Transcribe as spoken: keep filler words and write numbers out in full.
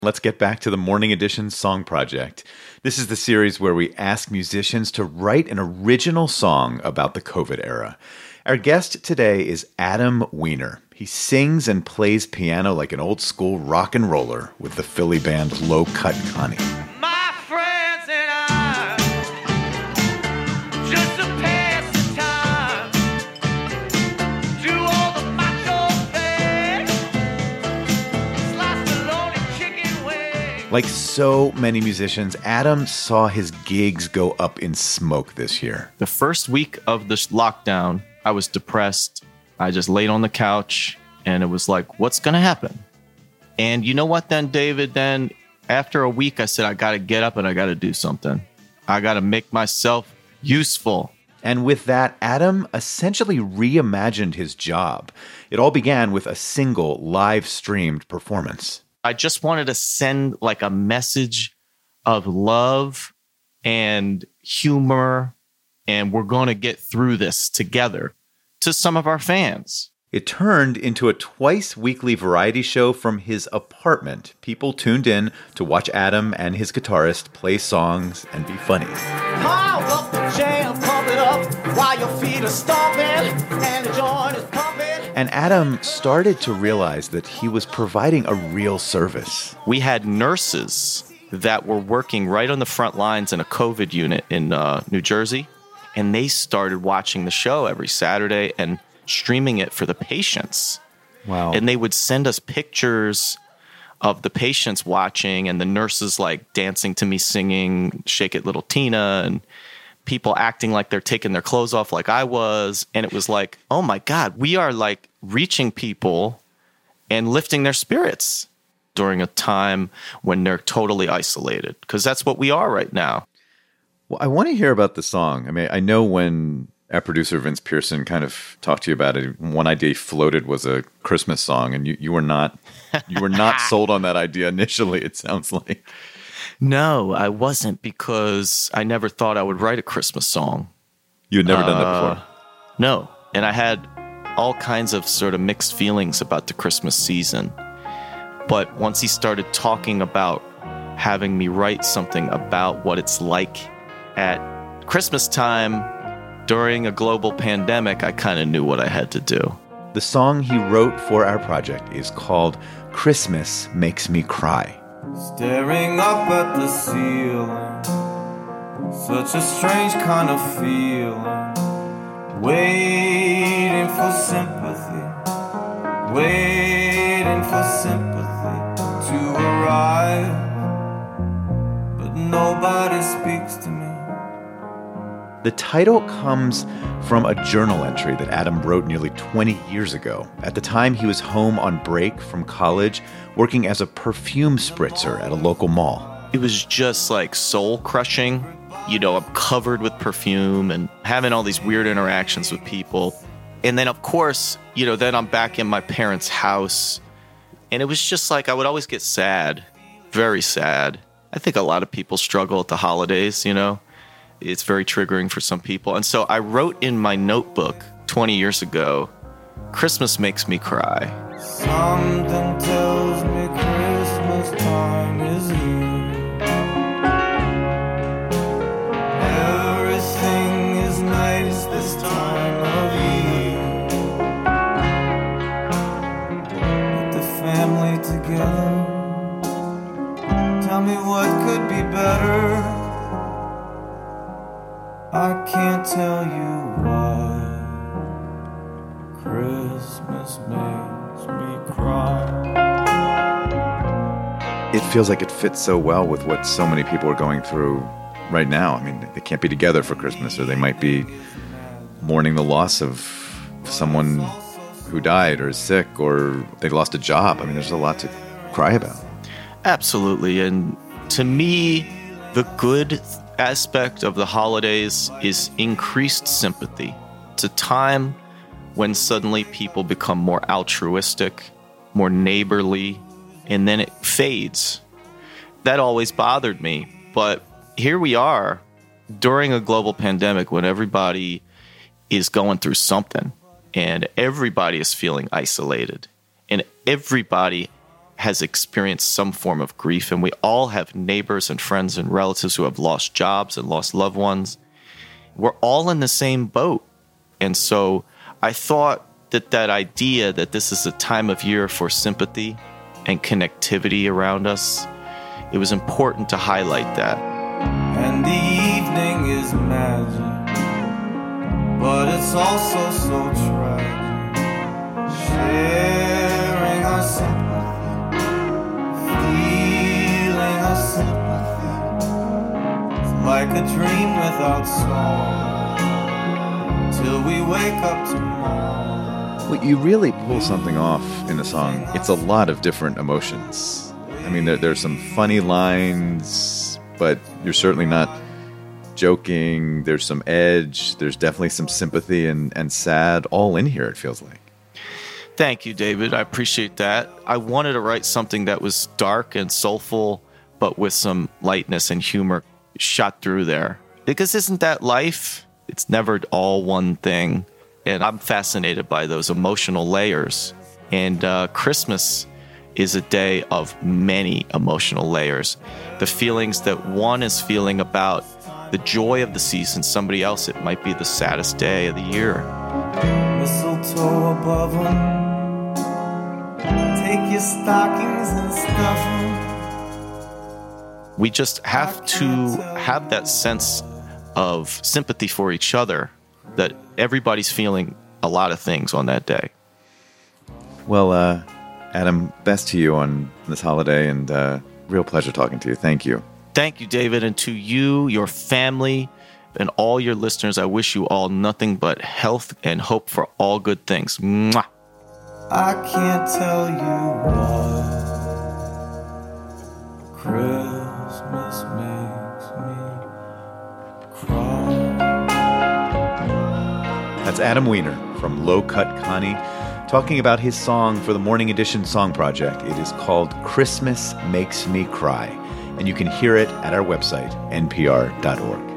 Let's get back to the Morning Edition Song Project. This is the series where we ask musicians to write an original song about the COVID era. Our guest today is Adam Weiner. He sings and plays piano like an old-school rock and roller with the Philly band Low Cut Connie. My friends and I, just to pass the time, do all the macho things, slice bologna chicken wings. Like so many musicians, Adam saw his gigs go up in smoke this year. The first week of this lockdown, I was depressed. I just laid on the couch and it was like, what's going to happen? And you know what then, David? Then after a week, I said, I got to get up and I got to do something. I got to make myself useful. And with that, Adam essentially reimagined his job. It all began with a single live-streamed performance. I just wanted to send like a message of love and humor, and we're going to get through this together to some of our fans. It turned into a twice-weekly variety show from his apartment. People tuned in to watch Adam and his guitarist play songs and be funny. Pile up the jam, pump it up while your feet are stomping and the joint is pumping. And Adam started to realize that he was providing a real service. We had nurses that were working right on the front lines in a COVID unit in uh, New Jersey, and they started watching the show every Saturday and streaming it for the patients. Wow. And they would send us pictures of the patients watching and the nurses like dancing to me singing Shake It Little Tina and people acting like they're taking their clothes off like I was. And it was like, oh my God, we are like reaching people and lifting their spirits during a time when they're totally isolated, because that's what we are right now. Well, I want to hear about the song. I mean, I know when our producer Vince Pearson kind of talked to you about it, one idea floated was a Christmas song, and you, you were not you were not sold on that idea initially, it sounds like. No, I wasn't, because I never thought I would write a Christmas song. You had never uh, done that before? No, and I had all kinds of sort of mixed feelings about the Christmas season. But once he started talking about having me write something about what it's like at Christmas time during a global pandemic, I kind of knew what I had to do. The song he wrote for our project is called Christmas Makes Me Cry. Staring up at the ceiling, such a strange kind of feeling. Waiting for sympathy, waiting for sympathy to arrive, but nobody speaks to me. The title comes from a journal entry that Adam wrote nearly twenty years ago. At the time, he was home on break from college, working as a perfume spritzer at a local mall. It was just like soul-crushing. You know, I'm covered with perfume and having all these weird interactions with people. And then, of course, you know, then I'm back in my parents' house. And it was just like I would always get sad, very sad. I think a lot of people struggle at the holidays, you know. It's very triggering for some people. And so I wrote in my notebook twenty years ago, Christmas makes me cry. Something tells me Christmas time is here. Everything is nice this time of year. Put the family together. Tell me what could be better. I can't tell you why Christmas makes me cry. It feels like it fits so well with what so many people are going through right now. I mean, they can't be together for Christmas, or they might be mourning the loss of someone who died or is sick, or they lost a job. I mean, there's a lot to cry about. Absolutely. And to me, the good aspect of the holidays is increased sympathy. It's a time when suddenly people become more altruistic, more neighborly, and then it fades. That always bothered me. But here we are during a global pandemic when everybody is going through something and everybody is feeling isolated and everybody has experienced some form of grief, and we all have neighbors and friends and relatives who have lost jobs and lost loved ones. We're all in the same boat. And so I thought that that idea that this is a time of year for sympathy and connectivity around us, it was important to highlight that. And the evening is magic, but it's also so tragic. Sharing our sympathy, feeling our sympathy. It's like a dream without song, till we wake up tomorrow. Well, you really pull something off in the song. It's a lot of different emotions. I mean, there, there's some funny lines, but you're certainly not joking. There's some edge. There's definitely some sympathy and, and sad all in here, it feels like. Thank you, David. I appreciate that. I wanted to write something that was dark and soulful, but with some lightness and humor shot through there. Because isn't that life? It's never all one thing. And I'm fascinated by those emotional layers. And uh, Christmas is a day of many emotional layers. The feelings that one is feeling about the joy of the season, somebody else, it might be the saddest day of the year. Mistletoe above them. Take your stockings and stuff them. We just have to have that sense of sympathy for each other, that everybody's feeling a lot of things on that day. Well, uh, Adam, best to you on this holiday, and uh, real pleasure talking to you. Thank you. Thank you, David, and to you, your family, and all your listeners, I wish you all nothing but health and hope for all good things. Mwah. I can't tell you what Christmas makes me cry. That's Adam Weiner from Low Cut Connie talking about his song for the Morning Edition Song Project. It is called Christmas Makes Me Cry, and you can hear it at our website, N P R dot org.